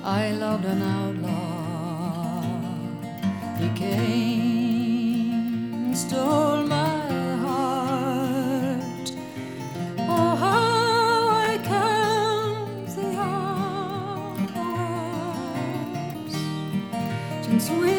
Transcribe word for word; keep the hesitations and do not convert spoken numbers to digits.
I loved an outlaw. He came, stole my heart. Oh, how I count the hours since we